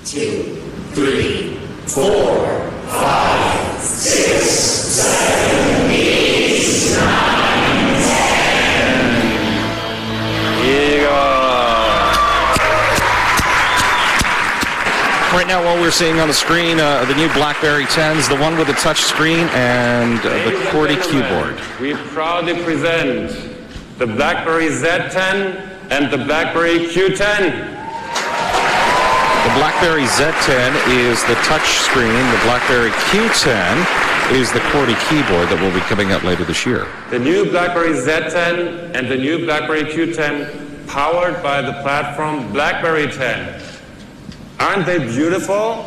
2, 3, 4, 5, 6, 7, 8, 9, 10. Here you go. Right now, what we're seeing on the screen, the new BlackBerry 10s, the one with the touch screen and the QWERTY keyboard. We proudly present the BlackBerry Z10 and the BlackBerry Q10. The BlackBerry Z10 is the touch screen. The BlackBerry Q10 is the QWERTY keyboard that will be coming out later this year. The new BlackBerry Z10 and the new BlackBerry Q10 powered by the platform BlackBerry 10. Aren't they beautiful?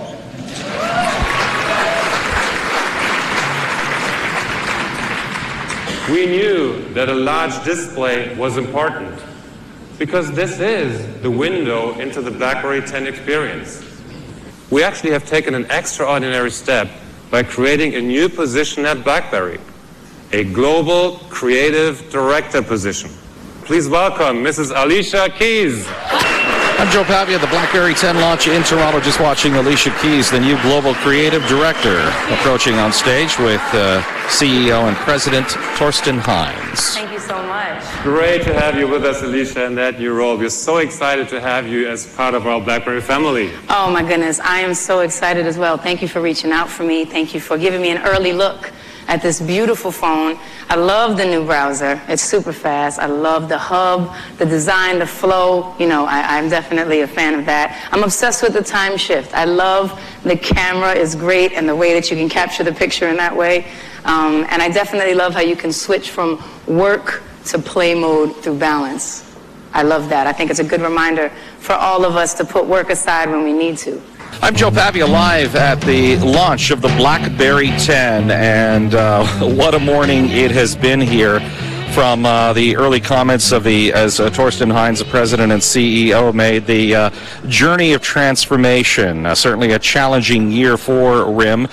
We knew that a large display was important because this is the window into the BlackBerry 10 experience. We actually have taken an extraordinary step by creating a new position at BlackBerry, a global creative director position. Please welcome Mrs. Alicia Keys. I'm Joe Pavia, the BlackBerry 10 launch in Toronto, just watching Alicia Keys, the new Global Creative Director, approaching on stage with CEO and President Torsten Heinz. Thank you so much. Great to have you with us, Alicia, in that new role. We're so excited to have you as part of our BlackBerry family. Oh my goodness, I am so excited as well. Thank you for reaching out for me. Thank you for giving me an early look at this beautiful phone. I love the new browser. It's super fast. I love the hub, the design, the flow. You know, I'm definitely a fan of that. I'm obsessed with the time shift. I love the camera is great and the way that you can capture the picture in that way. And I definitely love how you can switch from work to play mode through balance. I love that. I think it's a good reminder for all of us to put work aside when we need to. I'm Joe Pavia, live at the launch of the BlackBerry 10, and what a morning it has been here. From the early comments of as Torsten Heinz, the president and CEO, made, the journey of transformation. Certainly a challenging year for RIM.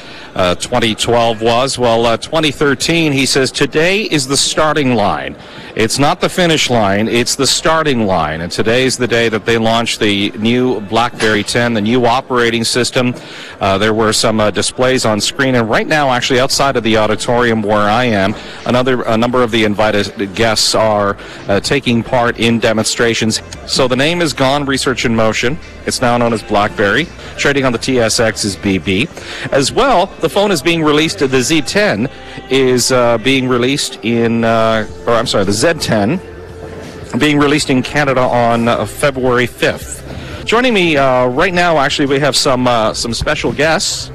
2012 was. Well, 2013, he says, today is the starting line. It's not the finish line, it's the starting line. And today's the day that they launched the new BlackBerry 10, the new operating system. There were some displays on screen. And right now, actually, outside of the auditorium where I am, a number of the invited guests are taking part in demonstrations. So the name is gone, Research in Motion. It's now known as BlackBerry. Trading on the TSX is BB. As well, the phone is being released. The Z10 is being released in, the Z10 being released in Canada on February 5th. Joining me right now, actually, we have some special guests.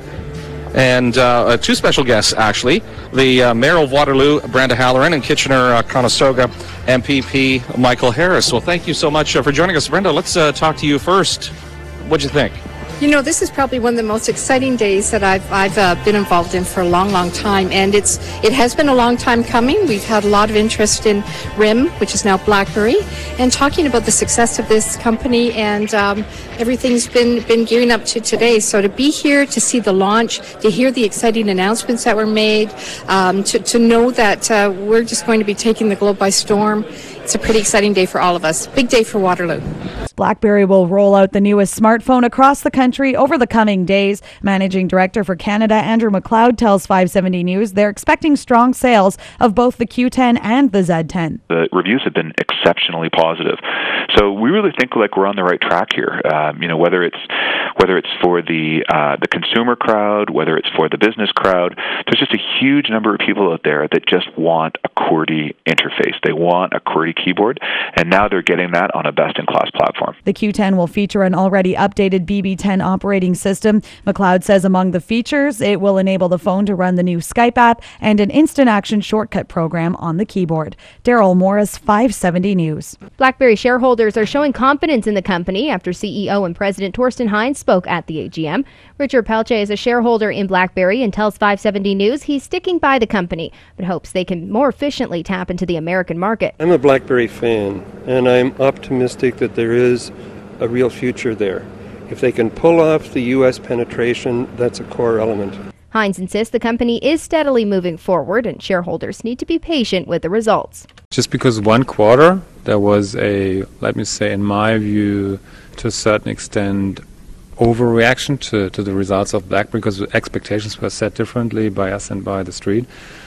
And two special guests, actually. The Mayor of Waterloo, Brenda Halloran, and Kitchener-Conestoga MPP, Michael Harris. Well, thank you so much for joining us. Brenda, let's talk to you first. What'd you think? You know, this is probably one of the most exciting days that I've been involved in for a long, long time, and it has been a long time coming. We've had a lot of interest in RIM, which is now BlackBerry, and talking about the success of this company, and everything's been gearing up to today. So to be here, to see the launch, to hear the exciting announcements that were made, to know that we're just going to be taking the globe by storm. It's a pretty exciting day for all of us. Big day for Waterloo. BlackBerry will roll out the newest smartphone across the country over the coming days. Managing Director for Canada, Andrew McLeod, tells 570 News they're expecting strong sales of both the Q10 and the Z10. The reviews have been exceptionally positive. So we really think like we're on the right track here. Whether it's for the consumer crowd, whether it's for the business crowd, there's just a huge number of people out there that just want a QWERTY interface. They want a QWERTY keyboard, and now they're getting that on a best-in-class platform. The Q10 will feature an already updated BB10 operating system. McLeod says among the features, it will enable the phone to run the new Skype app and an instant action shortcut program on the keyboard. Daryl Morris, 570 News. BlackBerry shareholders are showing confidence in the company after CEO and President Torsten Heinz spoke at the AGM. Richard Pelche is a shareholder in BlackBerry and tells 570 News he's sticking by the company, but hopes they can more efficiently tap into the American market. I'm a BlackBerry fan, and I'm optimistic that there is a real future there. If they can pull off the U.S. penetration, that's a core element. Heinz insists the company is steadily moving forward and shareholders need to be patient with the results. Just because one quarter, there was a, let me say, in my view, to a certain extent, overreaction to the results of BlackBerry because expectations were set differently by us and by the street.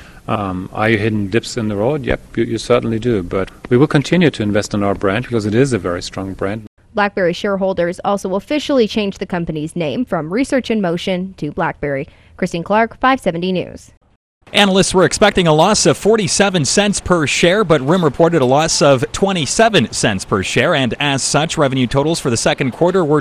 Are you hitting dips in the road? Yep, you certainly do. But we will continue to invest in our brand because it is a very strong brand. BlackBerry shareholders also officially changed the company's name from Research in Motion to BlackBerry. Christine Clark, 570 News. Analysts were expecting a loss of 47 cents per share, but RIM reported a loss of 27 cents per share, and as such, revenue totals for the second quarter were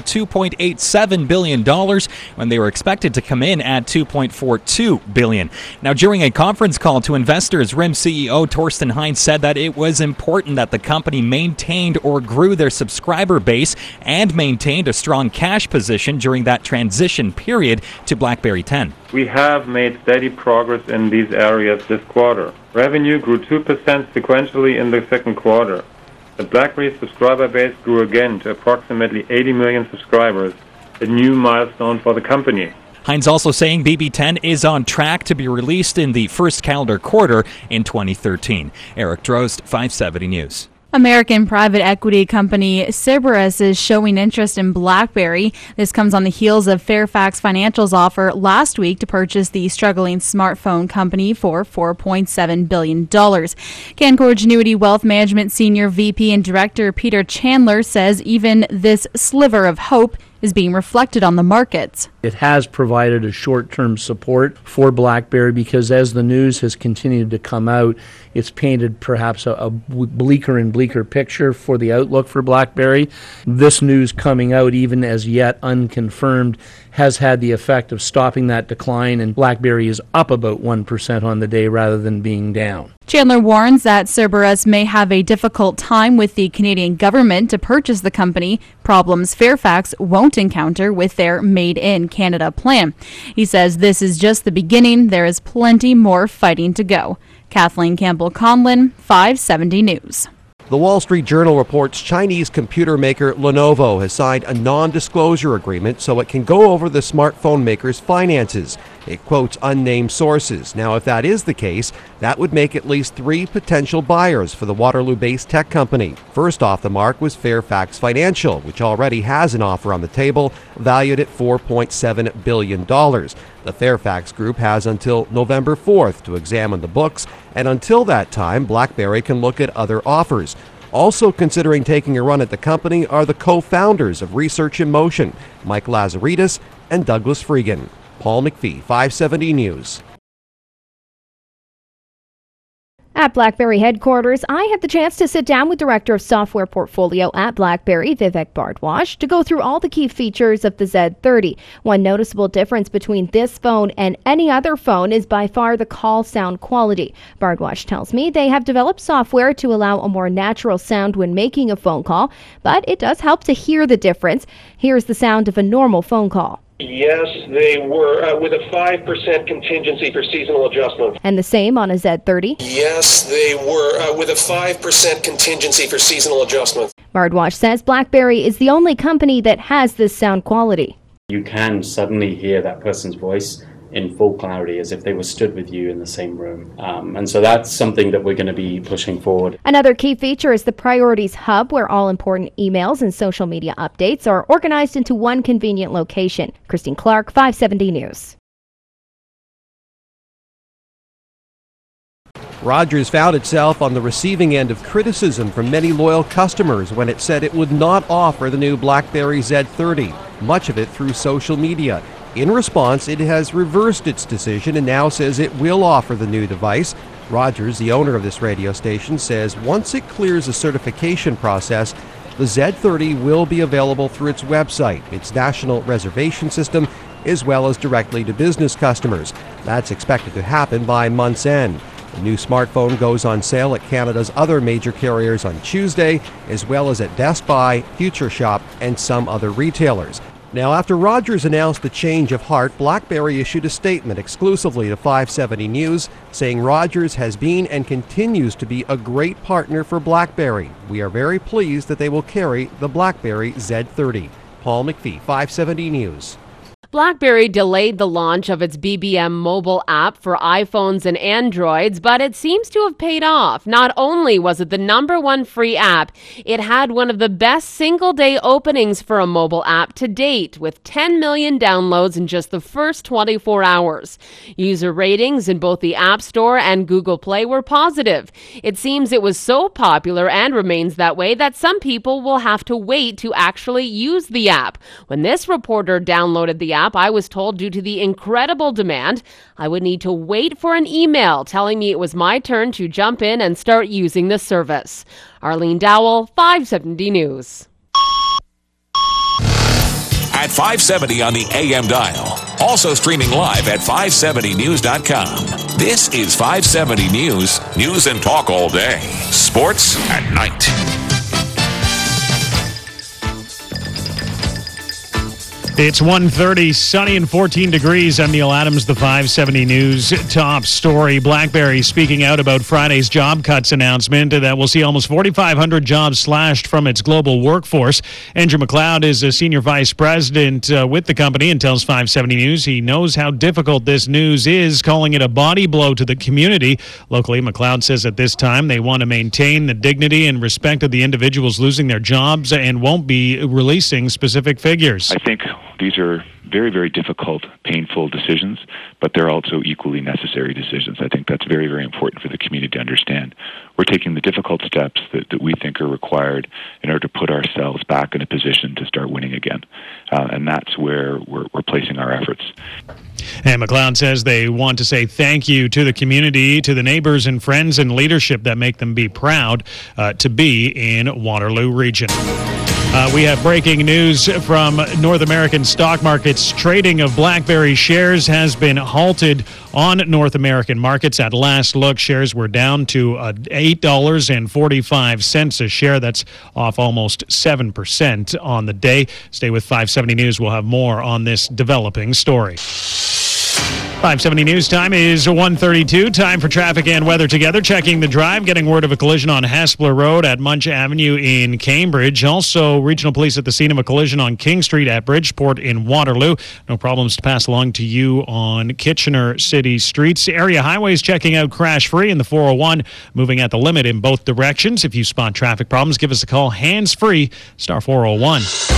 $2.87 billion when they were expected to come in at $2.42 billion. Now, during a conference call to investors, RIM CEO Torsten Heinz said that it was important that the company maintained or grew their subscriber base and maintained a strong cash position during that transition period to BlackBerry 10. We have made steady progress in these areas this quarter. Revenue grew 2% sequentially in the second quarter. The BlackBerry subscriber base grew again to approximately 80 million subscribers, a new milestone for the company. Heinz also saying BB10 is on track to be released in the first calendar quarter in 2013. Eric Drost, 570 News. American private equity company Cerberus is showing interest in BlackBerry. This comes on the heels of Fairfax Financial's offer last week to purchase the struggling smartphone company for $4.7 billion. Canaccord Genuity Wealth Management Senior VP and Director Peter Chandler says even this sliver of hope is being reflected on the markets. It has provided a short-term support for BlackBerry because as the news has continued to come out, it's painted perhaps a bleaker and bleaker picture for the outlook for BlackBerry. This news coming out, even as yet unconfirmed, has had the effect of stopping that decline, and BlackBerry is up about 1% on the day rather than being down. Chandler warns that Cerberus may have a difficult time with the Canadian government to purchase the company, problems Fairfax won't encounter with their Made in Canada plan. He says this is just the beginning. There is plenty more fighting to go. Kathleen Campbell-Conlin, 570 News. The Wall Street Journal reports Chinese computer maker Lenovo has signed a non-disclosure agreement so it can go over the smartphone maker's finances. It quotes unnamed sources. Now, if that is the case, that would make at least 3 potential buyers for the Waterloo-based tech company. First off the mark was Fairfax Financial, which already has an offer on the table valued at $4.7 billion. The Fairfax Group has until November 4th to examine the books, and until that time, BlackBerry can look at other offers. Also considering taking a run at the company are the co-founders of Research in Motion, Mike Lazaridis and Douglas Freegan. Paul McPhee, 570 News. At BlackBerry headquarters, I had the chance to sit down with Director of Software Portfolio at BlackBerry, Vivek Bhardwaj, to go through all the key features of the Z30. One noticeable difference between this phone and any other phone is by far the call sound quality. Bhardwaj tells me they have developed software to allow a more natural sound when making a phone call, but it does help to hear the difference. Here's the sound of a normal phone call. Yes, they were, with a 5% contingency for seasonal adjustments. And the same on a Z30? Yes, they were, with a 5% contingency for seasonal adjustments. Bhardwaj says BlackBerry is the only company that has this sound quality. You can suddenly hear that person's voice in full clarity as if they were stood with you in the same room. And so that's something that we're going to be pushing forward. Another key feature is the Priorities Hub, where all important emails and social media updates are organized into one convenient location. Christine Clark, 570 News. Rogers found itself on the receiving end of criticism from many loyal customers when it said it would not offer the new BlackBerry Z30, much of it through social media. In response, it has reversed its decision and now says it will offer the new device. Rogers, the owner of this radio station, says once it clears the certification process, the Z30 will be available through its website, its national reservation system, as well as directly to business customers. That's expected to happen by month's end. The new smartphone goes on sale at Canada's other major carriers on Tuesday, as well as at Best Buy, Future Shop, and some other retailers. Now, after Rogers announced the change of heart, BlackBerry issued a statement exclusively to 570 News saying Rogers has been and continues to be a great partner for BlackBerry. We are very pleased that they will carry the BlackBerry Z30. Paul McPhee, 570 News. BlackBerry delayed the launch of its BBM mobile app for iPhones and Androids, but it seems to have paid off. Not only was it the #1 free app, it had one of the best single-day openings for a mobile app to date, with 10 million downloads in just the first 24 hours. User ratings in both the App Store and Google Play were positive. It seems it was so popular and remains that way that some people will have to wait to actually use the app. When this reporter downloaded the app, I was told due to the incredible demand, I would need to wait for an email telling me it was my turn to jump in and start using the service. Arlene Dowell, 570 News. At 570 on the AM dial. Also streaming live at 570news.com. This is 570 News. News and talk all day. Sports at night. It's 1:30, sunny and 14 degrees. I'm Neil Adams, the 570 News top story. BlackBerry speaking out about Friday's job cuts announcement that will see almost 4,500 jobs slashed from its global workforce. Andrew McLeod is a senior vice president with the company and tells 570 News he knows how difficult this news is, calling it a body blow to the community. Locally, McLeod says at this time they want to maintain the dignity and respect of the individuals losing their jobs and won't be releasing specific figures. I think these are very, very difficult, painful decisions, but they're also equally necessary decisions. I think that's very, very important for the community to understand. We're taking the difficult steps that we think are required in order to put ourselves back in a position to start winning again. And that's where we're placing our efforts. And McLeod says they want to say thank you to the community, to the neighbors and friends and leadership that make them be proud to be in Waterloo Region. We have breaking news from North American stock markets. Trading of BlackBerry shares has been halted on North American markets. At last look, shares were down to $8.45 a share. That's off almost 7% on the day. Stay with 570 News. We'll have more on this developing story. 570 News time is 1:32. Time for traffic and weather together. Checking the drive, getting word of a collision on Hespeler Road at Munch Avenue in Cambridge. Also, regional police at the scene of a collision on King Street at Bridgeport in Waterloo. No problems to pass along to you on Kitchener City streets. Area highways checking out crash-free in the 401, moving at the limit in both directions. If you spot traffic problems, give us a call hands-free, star 401.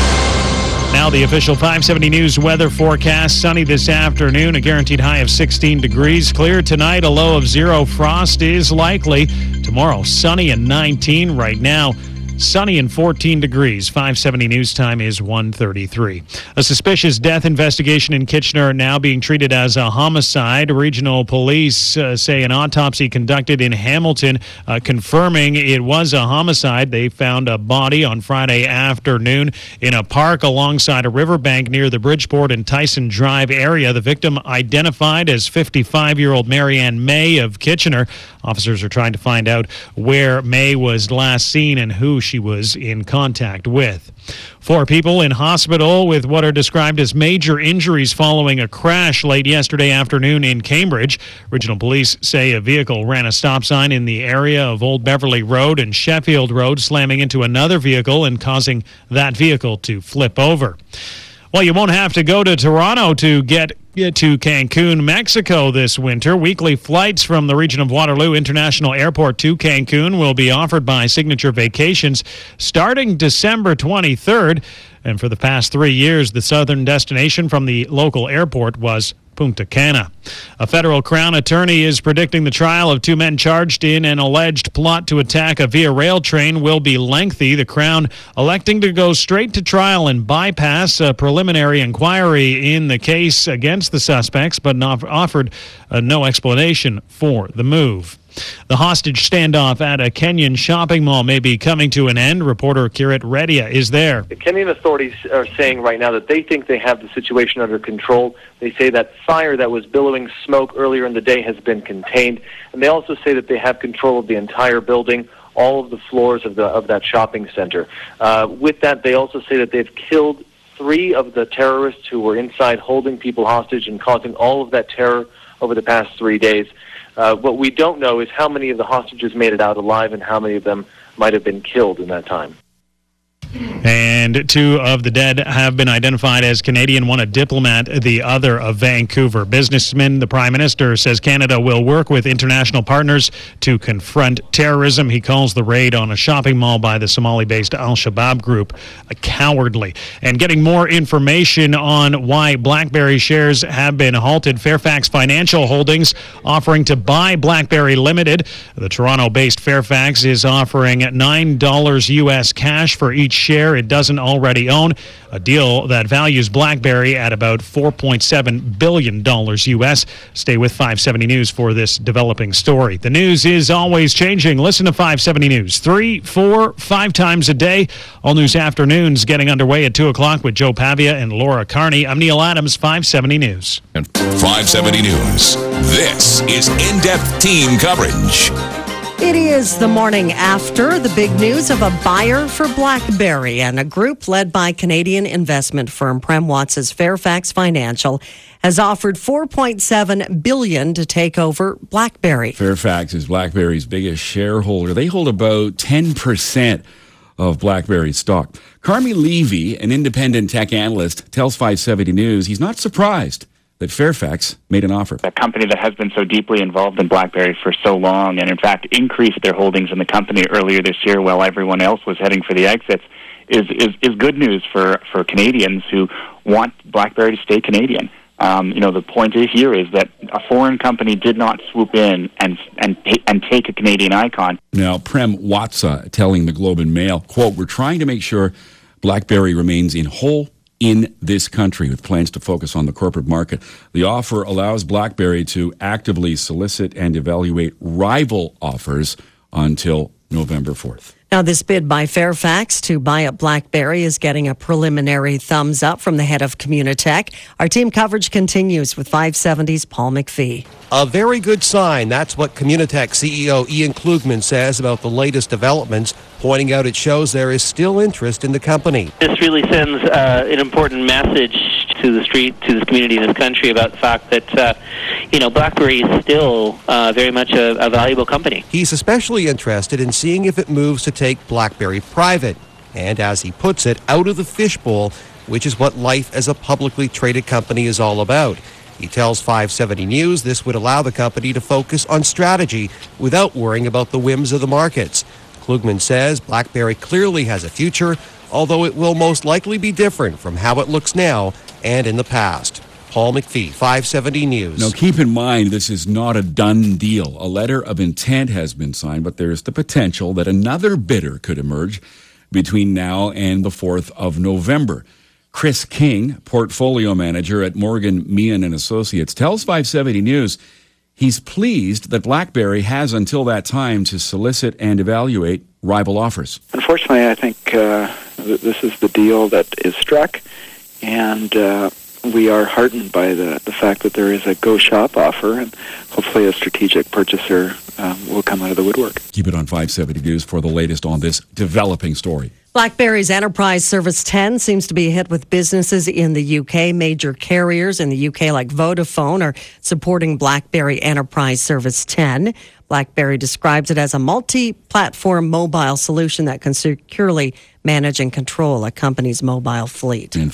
Now the official 570 News weather forecast. Sunny this afternoon, a guaranteed high of 16 degrees. Clear tonight, a low of 0. Frost is likely. Tomorrow, sunny and 19. Right now, sunny and 14 degrees. 570 News time is 1:33. A suspicious death investigation in Kitchener now being treated as a homicide. Regional police say an autopsy conducted in Hamilton confirming it was a homicide. They found a body on Friday afternoon in a park alongside a riverbank near the Bridgeport and Tyson Drive area. The victim identified as 55-year-old Marianne May of Kitchener. Officers are trying to find out where May was last seen and who she was in contact with. 4 people in hospital with what are described as major injuries following a crash late yesterday afternoon in Cambridge. Regional police say a vehicle ran a stop sign in the area of Old Beverly Road and Sheffield Road, slamming into another vehicle and causing that vehicle to flip over. Well, you won't have to go to Toronto to get to Cancun, Mexico this winter. Weekly flights from the region of Waterloo International Airport to Cancun will be offered by Signature Vacations starting December 23rd. And for the past 3 years, the southern destination from the local airport was Punta Cana. A federal Crown attorney is predicting the trial of 2 men charged in an alleged plot to attack a Via Rail train will be lengthy. The Crown electing to go straight to trial and bypass a preliminary inquiry in the case against the suspects, but offered no explanation for the move. The hostage standoff at a Kenyan shopping mall may be coming to an end. Reporter Kirit Redia is there. The Kenyan authorities are saying right now that they think they have the situation under control. They say that fire that was billowing smoke earlier in the day has been contained. And they also say that they have control of the entire building, all of the floors of that shopping center. With that, they also say that they've killed 3 of the terrorists who were inside holding people hostage and causing all of that terror over the past 3 days. What we don't know is how many of the hostages made it out alive and how many of them might have been killed in that time. And 2 of the dead have been identified as Canadian, one a diplomat, the other a Vancouver businessman. The Prime Minister says Canada will work with international partners to confront terrorism. He calls the raid on a shopping mall by the Somali-based Al-Shabaab group cowardly. And getting more information on why BlackBerry shares have been halted, Fairfax Financial Holdings offering to buy BlackBerry Limited. The Toronto-based Fairfax is offering $9 U.S. cash for each share it doesn't already own, a deal that values BlackBerry at about $4.7 billion U.S. Stay with 570 News for this developing story. The news is always changing. Listen to 570 News 3, 4, 5 times a day. All News Afternoons getting underway at 2 o'clock with Joe Pavia and Laura Carney. I'm Neil Adams, 570 News. 570 News. This is in-depth team coverage. It is the morning after the big news of a buyer for BlackBerry, and a group led by Canadian investment firm Prem Watts' Fairfax Financial has offered $4.7 billion to take over BlackBerry. Fairfax is BlackBerry's biggest shareholder. They hold about 10% of BlackBerry stock. Carmi Levy, an independent tech analyst, tells 570 News he's not surprised that Fairfax made an offer. A company that has been so deeply involved in BlackBerry for so long, and in fact increased their holdings in the company earlier this year while everyone else was heading for the exits, is good news for Canadians who want BlackBerry to stay Canadian. The point here is that a foreign company did not swoop in and take a Canadian icon. Now, Prem Watts telling the Globe and Mail, quote, "We're trying to make sure BlackBerry remains in this country with plans to focus on the corporate market. The offer allows BlackBerry to actively solicit and evaluate rival offers until November 4th. Now, this bid by Fairfax to buy up BlackBerry is getting a preliminary thumbs up from the head of Communitech. Our team coverage continues with 570's Paul McPhee. A very good sign. That's what Communitech CEO Ian Klugman says about the latest developments, pointing out it shows there is still interest in the company. This really sends an important message to the street, to this community in this country about the fact that, BlackBerry is still very much a valuable company. He's especially interested in seeing if it moves to take BlackBerry private, and as he puts it, out of the fishbowl, which is what life as a publicly traded company is all about. He tells 570 News this would allow the company to focus on strategy without worrying about the whims of the markets. Klugman says BlackBerry clearly has a future, although it will most likely be different from how it looks now and in the past. Paul McPhee, 570 News. Now, keep in mind, this is not a done deal. A letter of intent has been signed, but there is the potential that another bidder could emerge between now and the 4th of November. Chris King, portfolio manager at Morgan Meehan & Associates, tells 570 News he's pleased that BlackBerry has until that time to solicit and evaluate rival offers. Unfortunately, I think this is the deal that is struck, and we are heartened by the fact that there is a go shop offer, and hopefully a strategic purchaser will come out of the woodwork. Keep it on 570 News for the latest on this developing story. BlackBerry's Enterprise Service 10 seems to be a hit with businesses in the UK. Major carriers in the UK like Vodafone are supporting BlackBerry Enterprise Service 10. BlackBerry describes it as a multi-platform mobile solution that can securely manage and control a company's mobile fleet. And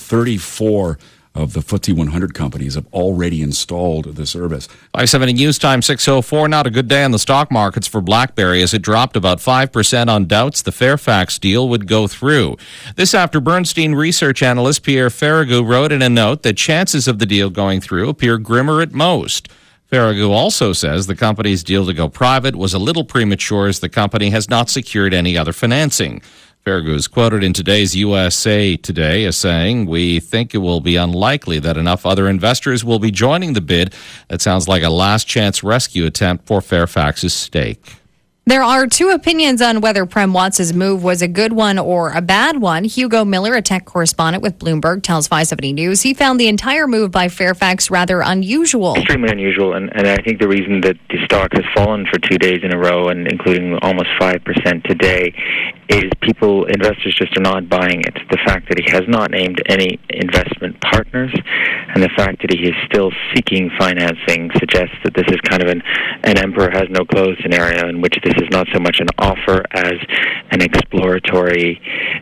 34 of the FTSE 100 companies have already installed the service. 570 News Time 6:04. Not a good day on the stock markets for BlackBerry as it dropped about 5% on doubts the Fairfax deal would go through. This after Bernstein research analyst Pierre Ferragu wrote in a note that chances of the deal going through appear grimmer at most. Ferragu also says the company's deal to go private was a little premature as the company has not secured any other financing. Ferragu is quoted in today's USA Today as saying, "We think it will be unlikely that enough other investors will be joining the bid. That sounds like a last-chance rescue attempt for Fairfax's stake." There are two opinions on whether Prem Watts' move was a good one or a bad one. Hugo Miller, a tech correspondent with Bloomberg, tells 570 News he found the entire move by Fairfax rather unusual. Extremely unusual, and I think the reason that the stock has fallen for 2 days in a row, and including almost 5% today, is investors just are not buying it. The fact that he has not named any investment partners, And the fact that he is still seeking financing suggests that this is kind of an emperor has no clothes scenario, in which this is not so much an offer as an exploratory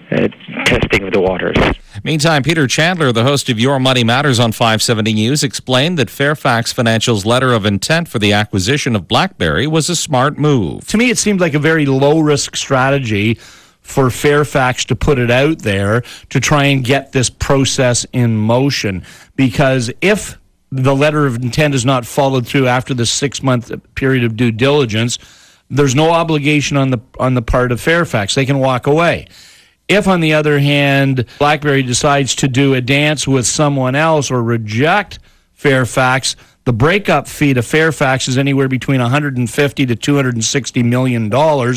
testing of the waters. Meantime, Peter Chandler, the host of Your Money Matters on 570 News, explained that Fairfax Financial's letter of intent for the acquisition of BlackBerry was a smart move. To me, it seemed like a very low-risk strategy for Fairfax to put it out there to try and get this process in motion. Because if the letter of intent is not followed through after the 6-month period of due diligence, there's no obligation on the part of Fairfax. They can walk away. If, on the other hand, BlackBerry decides to do a dance with someone else or reject Fairfax, the breakup fee to Fairfax is anywhere between $150 to $260 million,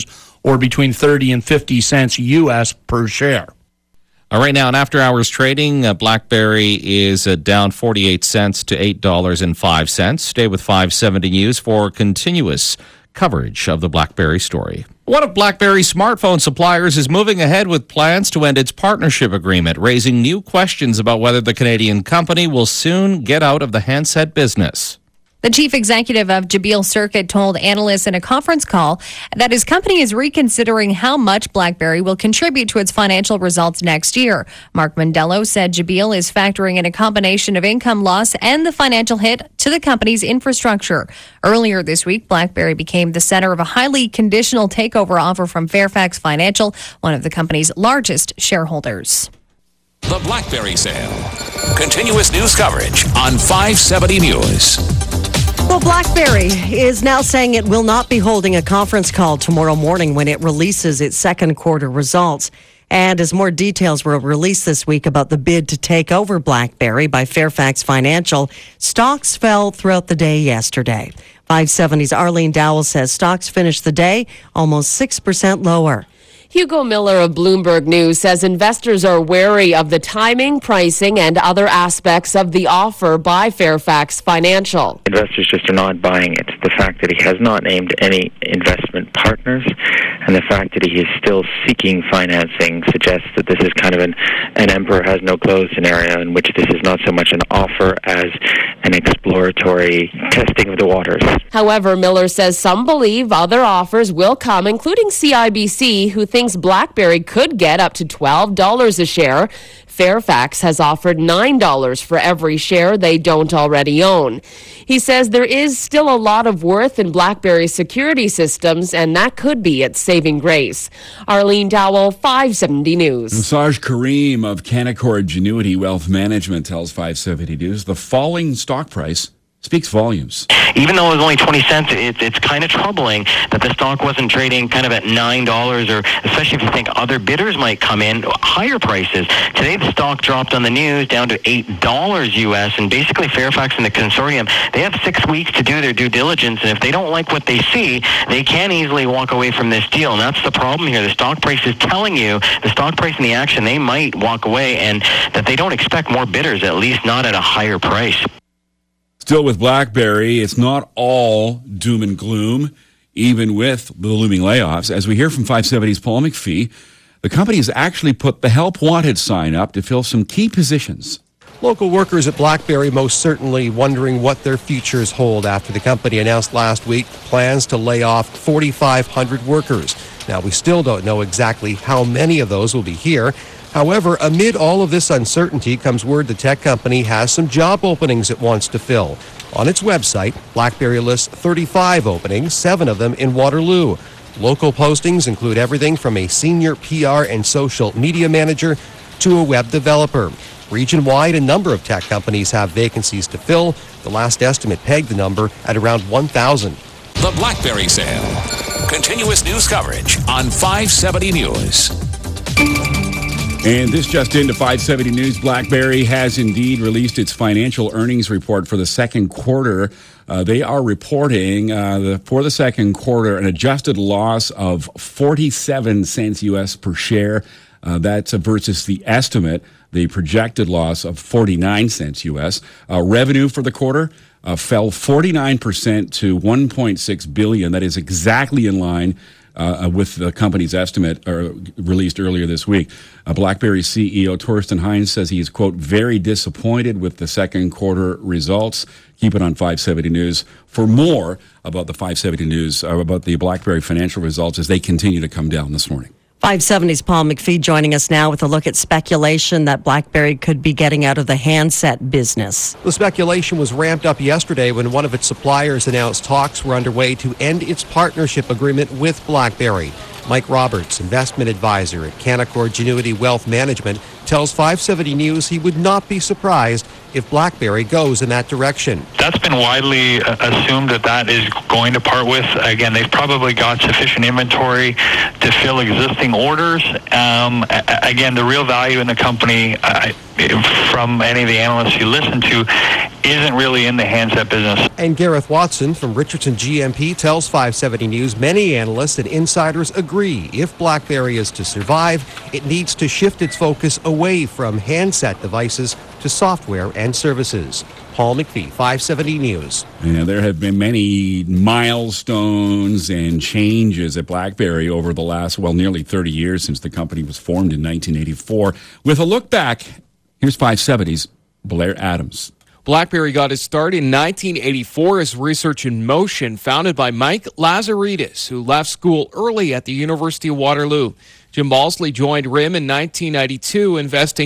or between 30 and 50 cents U.S. per share. Right now, in after-hours trading, BlackBerry is down 48 cents to $8.05. Stay with 570 News for continuous coverage of the BlackBerry story. One of BlackBerry's smartphone suppliers is moving ahead with plans to end its partnership agreement, raising new questions about whether the Canadian company will soon get out of the handset business. The chief executive of Jabil Circuit told analysts in a conference call that his company is reconsidering how much BlackBerry will contribute to its financial results next year. Mark Mondello said Jabil is factoring in a combination of income loss and the financial hit to the company's infrastructure. Earlier this week, BlackBerry became the center of a highly conditional takeover offer from Fairfax Financial, one of the company's largest shareholders. The BlackBerry sale. Continuous news coverage on 570 News. Well, BlackBerry is now saying it will not be holding a conference call tomorrow morning when it releases its second quarter results. And as more details were released this week about the bid to take over BlackBerry by Fairfax Financial, stocks fell throughout the day yesterday. 570's Arlene Dowell says stocks finished the day almost 6% lower. Hugo Miller of Bloomberg News says investors are wary of the timing, pricing, and other aspects of the offer by Fairfax Financial. Investors just are not buying it. The fact that he has not named any investment partners and the fact that he is still seeking financing suggests that this is kind of an emperor has no clothes scenario, in which this is not so much an offer as an exploratory testing of the waters. However, Miller says some believe other offers will come, including CIBC, who thinks BlackBerry could get up to $12 a share. Fairfax has offered $9 for every share they don't already own. He says there is still a lot of worth in BlackBerry's security systems, and that could be its saving grace. Arlene Dowell, 570 News. Saj Kareem of Canaccord Genuity Wealth Management tells 570 News the falling stock price speaks volumes. Even though it was only 20 cents, it's kind of troubling that the stock wasn't trading kind of at $9, or especially if you think other bidders might come in, higher prices. Today the stock dropped on the news down to $8 US, and basically Fairfax and the consortium, they have 6 weeks to do their due diligence, and if they don't like what they see, they can easily walk away from this deal, and that's the problem here. The stock price is telling you, the stock price and the action, they might walk away, and that they don't expect more bidders, at least not at a higher price. Still with BlackBerry, it's not all doom and gloom, even with the looming layoffs. As we hear from 570's Paul McPhee, the company has actually put the Help Wanted sign up to fill some key positions. Local workers at BlackBerry most certainly wondering what their futures hold after the company announced last week plans to lay off 4,500 workers. Now, we still don't know exactly how many of those will be here. However, amid all of this uncertainty comes word the tech company has some job openings it wants to fill. On its website, BlackBerry lists 35 openings, 7 of them in Waterloo. Local postings include everything from a senior PR and social media manager to a web developer. Region-wide, a number of tech companies have vacancies to fill. The last estimate pegged the number at around 1,000. The BlackBerry sale. Continuous news coverage on 570 News. And this just into 570 News. BlackBerry has indeed released its financial earnings report for the second quarter. They are reporting for the second quarter an adjusted loss of 47 cents U.S. per share. That's versus the estimate, the projected loss of 49 cents U.S. Revenue for the quarter fell 49% to $1.6 billion. That is exactly in line with the company's estimate released earlier this week. BlackBerry CEO Torsten Heinz says he is, quote, very disappointed with the second quarter results. Keep it on 570 News for more about the 570 News, about the BlackBerry financial results as they continue to come down this morning. 570's Paul McPhee joining us now with a look at speculation that BlackBerry could be getting out of the handset business. The speculation was ramped up yesterday when one of its suppliers announced talks were underway to end its partnership agreement with BlackBerry. Mike Roberts, investment advisor at Canaccord Genuity Wealth Management, tells 570 News he would not be surprised if BlackBerry goes in that direction. That's been widely assumed that is going to part with. Again, they've probably got sufficient inventory to fill existing orders. Again, the real value in the company, from any of the analysts you listen to, isn't really in the handset business. And Gareth Watson from Richardson GMP tells 570 News many analysts and insiders agree if BlackBerry is to survive, it needs to shift its focus away from handset devices to software and services. Paul McPhee, 570 News. Yeah, there have been many milestones and changes at BlackBerry over the last, nearly 30 years since the company was formed in 1984. With a look back, here's 570's Blair Adams. BlackBerry got its start in 1984 as Research in Motion, founded by Mike Lazaridis, who left school early at the University of Waterloo. Jim Balsley joined RIM in 1992, investing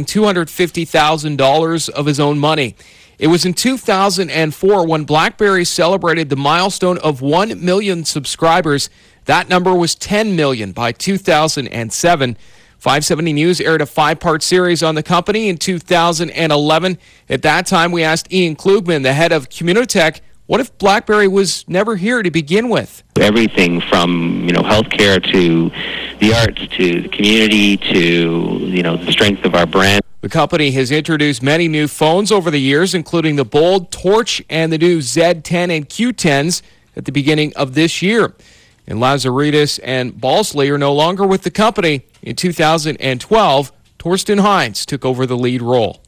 $250,000 of his own money. It was in 2004 when BlackBerry celebrated the milestone of 1 million subscribers. That number was 10 million by 2007. 570 News aired a 5-part series on the company in 2011. At that time, we asked Ian Klugman, the head of Communitech, what if BlackBerry was never here to begin with? Everything from, healthcare to the arts to the community to, the strength of our brand. The company has introduced many new phones over the years, including the Bold, Torch, and the new Z10 and Q10s at the beginning of this year. And Lazaridis and Balsley are no longer with the company. In 2012, Torsten Heinz took over the lead role.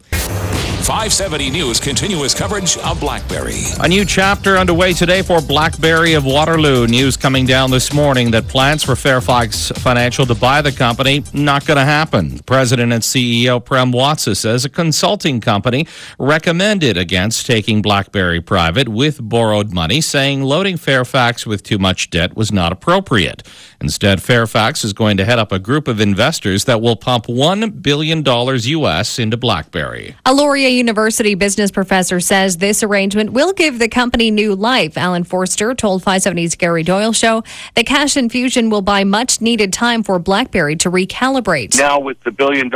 570 News continuous coverage of BlackBerry. A new chapter underway today for BlackBerry of Waterloo. News coming down this morning that plans for Fairfax Financial to buy the company not going to happen. President and CEO Prem Watsa says a consulting company recommended against taking BlackBerry private with borrowed money, saying loading Fairfax with too much debt was not appropriate. Instead, Fairfax is going to head up a group of investors that will pump $1 billion U.S. into BlackBerry. A Laurier University business professor says this arrangement will give the company new life. Alan Forster told 570's Gary Doyle Show the cash infusion will buy much needed time for BlackBerry to recalibrate. Now with the $1 billion,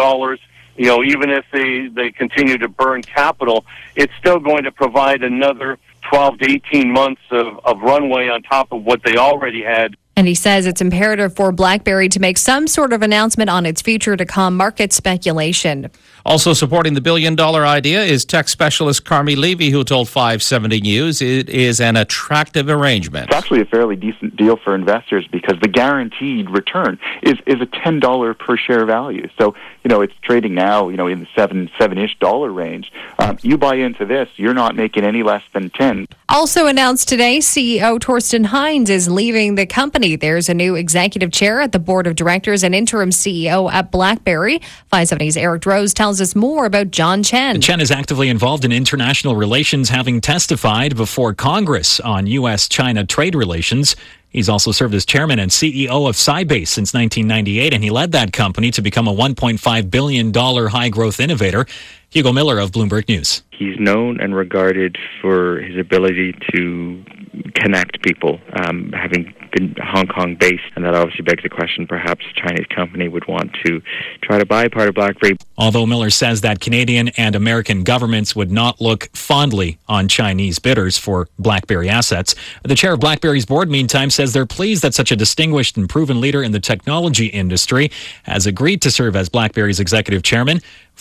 even if they continue to burn capital, it's still going to provide another 12 to 18 months of runway on top of what they already had. And he says it's imperative for BlackBerry to make some sort of announcement on its future to calm market speculation. Also supporting the $1 billion idea is tech specialist Carmi Levy, who told 570 News it is an attractive arrangement. It's actually a fairly decent deal for investors because the guaranteed return is a $10 per share value. So, it's trading now, in the $7-ish range. You buy into this, you're not making any less than 10. Also announced today, CEO Torsten Heinz is leaving the company. There's a new executive chair at the board of directors and interim CEO at BlackBerry. 570's Eric Rose tells us more about John Chen. Chen is actively involved in international relations, having testified before Congress on U.S.-China trade relations. He's also served as chairman and CEO of Sybase since 1998, and he led that company to become a $1.5 billion high-growth innovator. Hugo Miller of Bloomberg News. He's known and regarded for his ability to connect people, having been Hong Kong based, and that obviously begs the question perhaps a Chinese company would want to try to buy part of BlackBerry. Although Miller says that Canadian and American governments would not look fondly on Chinese bidders for BlackBerry assets, the chair of BlackBerry's board, meantime, says they're pleased that such a distinguished and proven leader in the technology industry has agreed to serve as BlackBerry's executive chairman.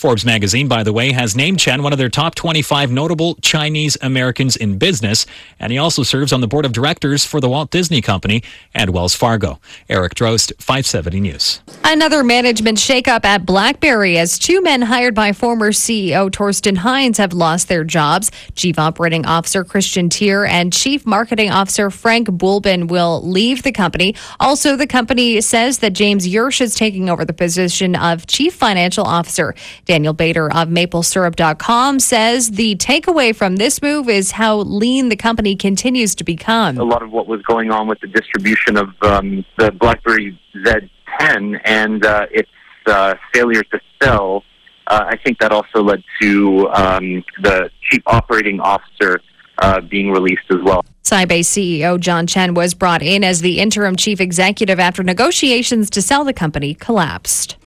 Forbes magazine, by the way, has named Chen one of their top 25 notable Chinese Americans in business, and he also serves on the board of directors for the Walt Disney Company and Wells Fargo. Eric Drost, 570 News. Another management shakeup at BlackBerry as two men hired by former CEO Torsten Heinz have lost their jobs. Chief Operating Officer Christian Tier and Chief Marketing Officer Frank Bulbin will leave the company. Also, the company says that James Yersh is taking over the position of Chief Financial Officer. Daniel Bader of MapleSyrup.com says the takeaway from this move is how lean the company continues to become. A lot of what was going on with the distribution of the BlackBerry Z10 and its failure to sell, I think that also led to the Chief Operating Officer being released as well. Sybase CEO John Chen was brought in as the interim chief executive after negotiations to sell the company collapsed.